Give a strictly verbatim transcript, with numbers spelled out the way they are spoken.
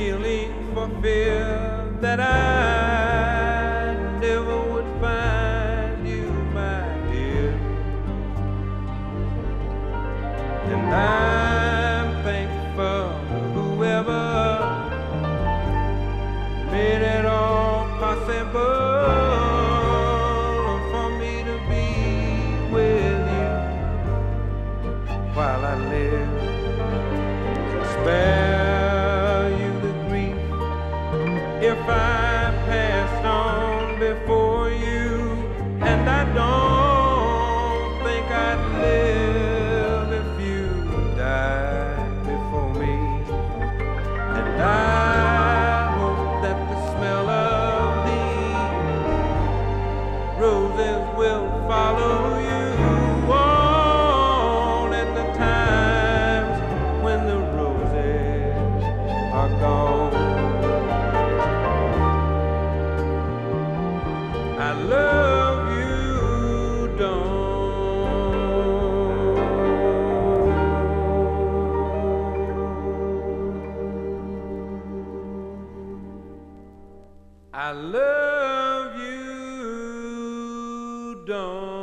really for fear that I never would find you, my dear. And I'm thankful to whoever made it all possible for me to be with you while I live. Spare you the grief if I passed on before you, and I don't think I'd live if you died before me. And I hope that the smell of these roses will follow you on at the times when the roses are gone. I love you, don't. I love you, don't.